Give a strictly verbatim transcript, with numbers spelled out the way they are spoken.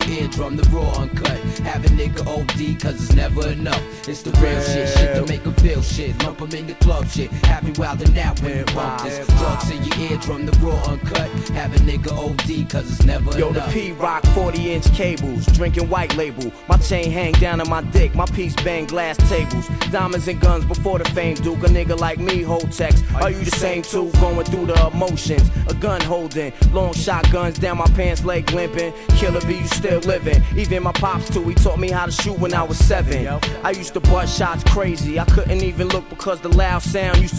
your eardrum, the raw uncut. Have a nigga O D, cause it's never enough. It's the real shit, shit to make 'em feel shit. Lump 'em in the club shit, have you wildin' out when you bump this. Drugs in your eardrum, the raw uncut. Have a nigga O D, cause it's never Yo, enough. Yo, the P-Rock forty inch cables, drinking white label. My chain hang down on my dick, my piece bang glass tables. Diamonds and guns before the fame, Duke. A nigga like me hold text. Are you the same too? Going through the emotions, a gun holding, long shotguns down my pants leg limping. Killer B, you still living. Even my pops too, he taught me how to shoot when I was seven. I used to bust shots crazy, I couldn't even look because the loud sound used to